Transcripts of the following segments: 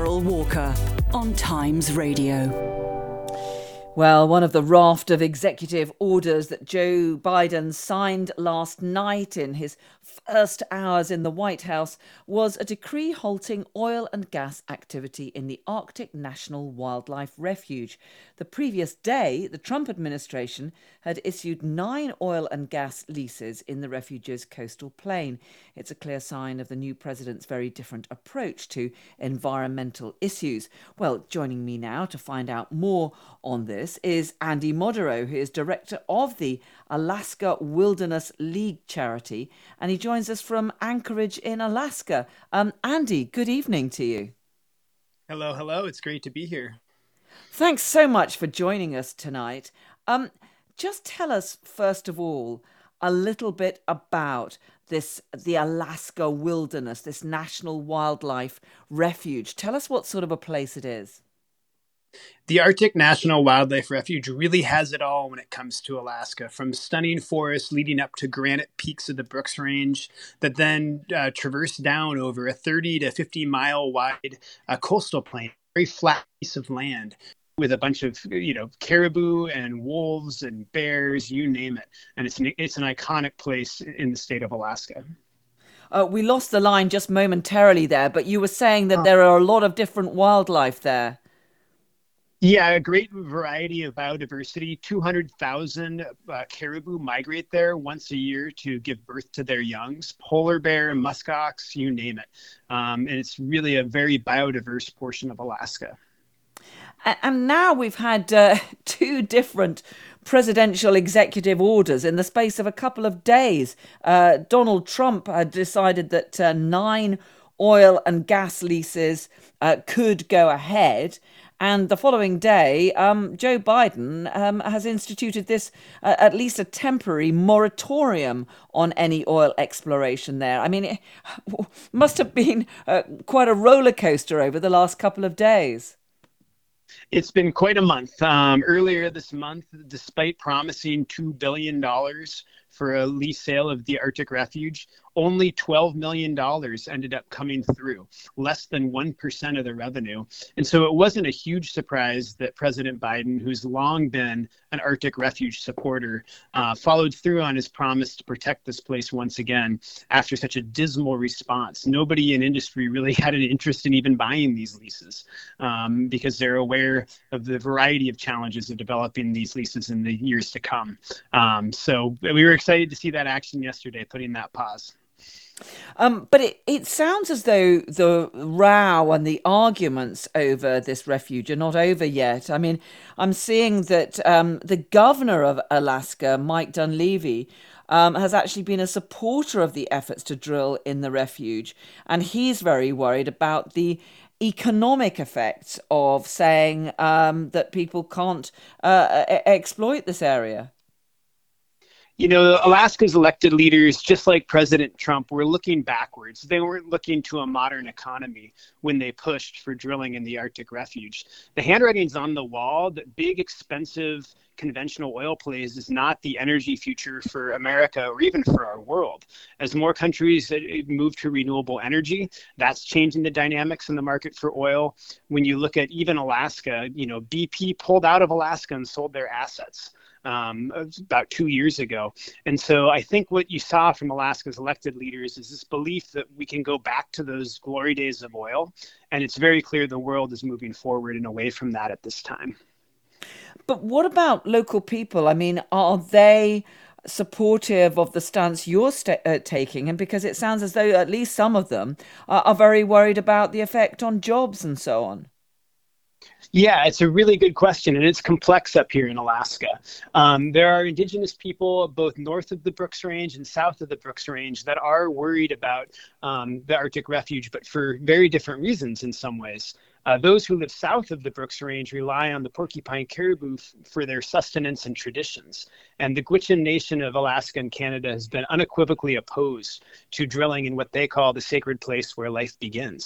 Carol Walker on Times Radio. Well, one of the raft of executive orders that Joe Biden signed last night in his first hours in the White House was a decree halting oil and gas activity in the Arctic National Wildlife Refuge. The previous day, the Trump administration had issued 9 oil and gas leases in the refuge's coastal plain. It's a clear sign of the new president's very different approach to environmental issues. Well, joining me now to find out more on this is Andy Modero, who is director of the Alaska Wilderness League charity, and he joins us from Anchorage in Alaska. Andy, good evening to you. Hello. It's great to be here. Thanks so much for joining us tonight. Just tell us, first of all, a little bit about the Alaska Wilderness, this National Wildlife Refuge. Tell us what sort of a place it is. The Arctic National Wildlife Refuge really has it all when it comes to Alaska, from stunning forests leading up to granite peaks of the Brooks Range that then traverse down over a 30 to 50 mile wide coastal plain, very flat piece of land with a bunch of, caribou and wolves and bears, you name it. And it's an iconic place in the state of Alaska. We lost the line just momentarily there, but you were saying that there are a lot of different wildlife there. Yeah, a great variety of biodiversity. 200,000 caribou migrate there once a year to give birth to their youngs. Polar bear, muskox, you name it. And it's really a very biodiverse portion of Alaska. And now we've had 2 different presidential executive orders in the space of a couple of days. Donald Trump had decided that 9 oil and gas leases could go ahead. And the following day, Joe Biden has instituted this, at least a temporary moratorium on any oil exploration there. I mean, it must have been quite a roller coaster over the last couple of days. It's been quite a month. Earlier this month, despite promising $2 billion for a lease sale of the Arctic Refuge, only $12 million ended up coming through, less than 1% of the revenue. And so it wasn't a huge surprise that President Biden, who's long been an Arctic Refuge supporter, followed through on his promise to protect this place once again after such a dismal response. Nobody in industry really had an interest in even buying these leases because they're aware of the variety of challenges of developing these leases in the years to come. So we were excited to see that action yesterday, putting that pause. But it sounds as though the row and the arguments over this refuge are not over yet. I mean, I'm seeing that the governor of Alaska, Mike Dunleavy, has actually been a supporter of the efforts to drill in the refuge. And he's very worried about the economic effects of saying that people can't exploit this area. Alaska's elected leaders, just like President Trump, were looking backwards. They weren't looking to a modern economy when they pushed for drilling in the Arctic Refuge. The handwriting's on the wall that big, expensive, conventional oil plays is not the energy future for America or even for our world. As more countries move to renewable energy, that's changing the dynamics in the market for oil. When you look at even Alaska, BP pulled out of Alaska and sold their assets about 2 years ago. And so I think what you saw from Alaska's elected leaders is this belief that we can go back to those glory days of oil. And it's very clear the world is moving forward and away from that at this time. But what about local people? I mean, are they supportive of the stance you're taking? And because it sounds as though at least some of them are very worried about the effect on jobs and so on. Yeah, it's a really good question, and it's complex up here in Alaska. There are indigenous people both north of the Brooks Range and south of the Brooks Range that are worried about the Arctic Refuge, but for very different reasons in some ways. Those who live south of the Brooks Range rely on the porcupine caribou for their sustenance and traditions. And the Gwich'in Nation of Alaska and Canada has been unequivocally opposed to drilling in what they call the sacred place where life begins.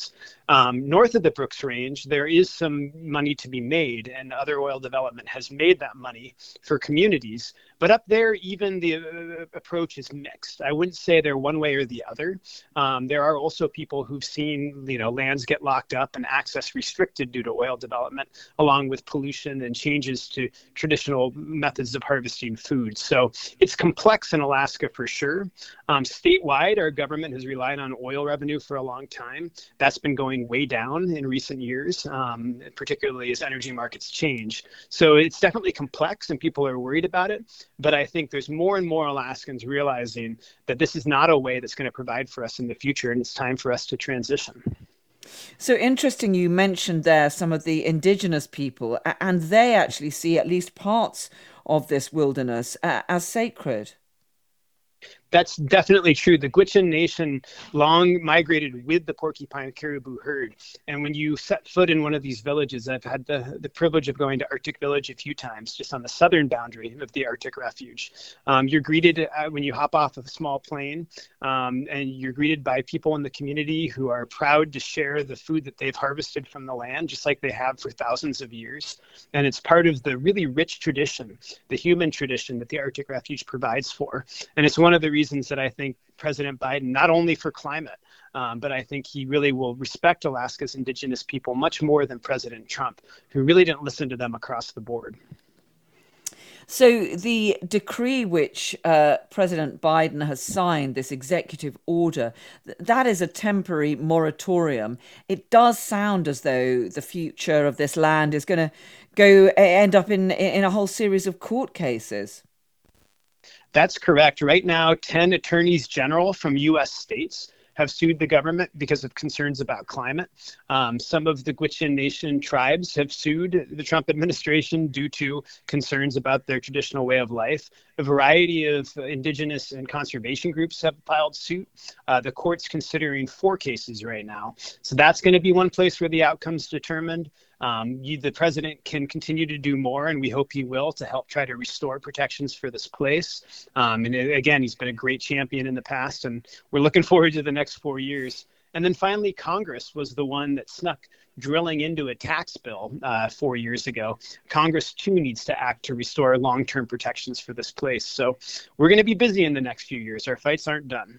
North of the Brooks Range, there is some money to be made, and other oil development has made that money for communities. But up there, even the approach is mixed. I wouldn't say they're one way or the other. There are also people who've seen, lands get locked up and access restricted due to oil development, along with pollution and changes to traditional methods of harvesting food. So it's complex in Alaska for sure. Statewide, our government has relied on oil revenue for a long time. That's been going way down in recent years, particularly as energy markets change. So it's definitely complex and people are worried about it. But I think there's more and more Alaskans realizing that this is not a way that's going to provide for us in the future, and it's time for us to transition. So interesting, you mentioned there some of the indigenous people, and they actually see at least parts of this wilderness as sacred. That's definitely true. The Gwich'in Nation long migrated with the porcupine caribou herd. And when you set foot in one of these villages, I've had the privilege of going to Arctic Village a few times, just on the southern boundary of the Arctic Refuge. You're greeted when you hop off of a small plane, and you're greeted by people in the community who are proud to share the food that they've harvested from the land, just like they have for thousands of years. And it's part of the really rich tradition, the human tradition that the Arctic Refuge provides for. And it's one of the reasons that I think President Biden, not only for climate, but I think he really will respect Alaska's indigenous people much more than President Trump, who really didn't listen to them across the board. So the decree which President Biden has signed, this executive order, that is a temporary moratorium. It does sound as though the future of this land is going to end up in a whole series of court cases. That's correct. Right now, 10 attorneys general from U.S. states have sued the government because of concerns about climate. Some of the Gwich'in Nation tribes have sued the Trump administration due to concerns about their traditional way of life. A variety of indigenous and conservation groups have filed suit. The court's considering 4 cases right now. So that's going to be one place where the outcome's determined. The president can continue to do more, and we hope he will, to help try to restore protections for this place. And again, he's been a great champion in the past, and we're looking forward to the next 4 years. And then finally, Congress was the one that snuck drilling into a tax bill 4 years ago. Congress, too, needs to act to restore long-term protections for this place. So we're going to be busy in the next few years. Our fights aren't done.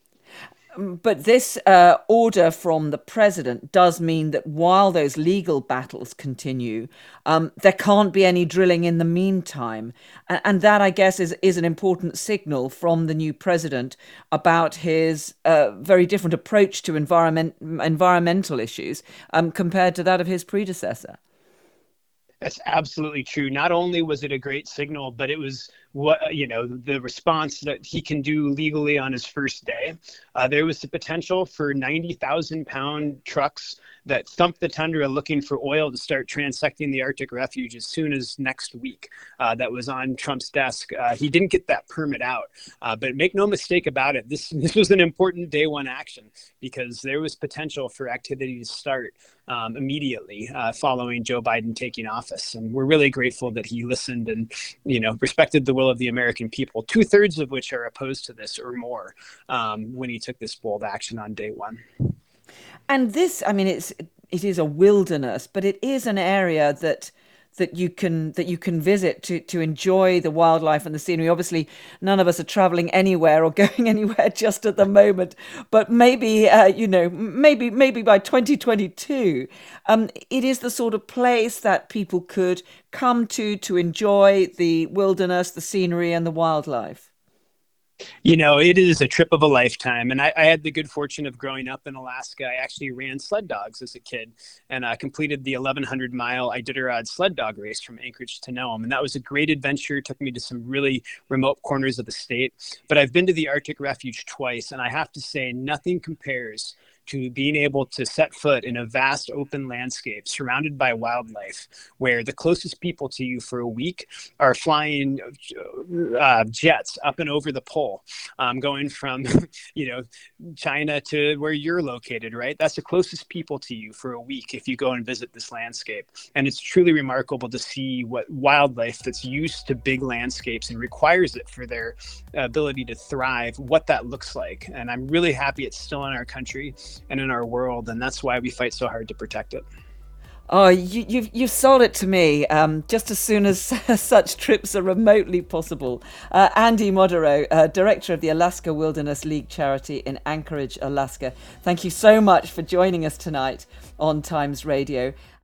But this order from the president does mean that while those legal battles continue, there can't be any drilling in the meantime. And that, I guess, is an important signal from the new president about his very different approach to environmental issues compared to that of his predecessor. That's absolutely true. Not only was it a great signal, but it was the response that he can do legally on his first day. There was the potential for 90,000-pound trucks that thump the tundra looking for oil to start transecting the Arctic Refuge as soon as next week. That was on Trump's desk. He didn't get that permit out, but make no mistake about it, this was an important day one action because there was potential for activity to start immediately following Joe Biden taking office. And we're really grateful that he listened and, respected the will of the American people, 2/3 of which are opposed to this or more when he took this bold action on day one. And this, it is a wilderness, but it is an area that you can visit to enjoy the wildlife and the scenery. Obviously, none of us are traveling anywhere or going anywhere just at the moment, but maybe maybe by 2022, it is the sort of place that people could come to enjoy the wilderness, the scenery, and the wildlife. It is a trip of a lifetime. And I had the good fortune of growing up in Alaska. I actually ran sled dogs as a kid and completed the 1,100-mile Iditarod sled dog race from Anchorage to Nome. And that was a great adventure. It took me to some really remote corners of the state. But I've been to the Arctic Refuge twice, and I have to say nothing compares to being able to set foot in a vast open landscape surrounded by wildlife where the closest people to you for a week are flying jets up and over the pole, going from China to where you're located, right? That's the closest people to you for a week if you go and visit this landscape. And it's truly remarkable to see what wildlife that's used to big landscapes and requires it for their ability to thrive, what that looks like. And I'm really happy it's still in our country. and in our world, and that's why we fight so hard to protect it. Oh, you've sold it to me. Just as soon as such trips are remotely possible. Andy Modero, director of the Alaska Wilderness League charity in Anchorage, Alaska. Thank you so much for joining us tonight on Times Radio.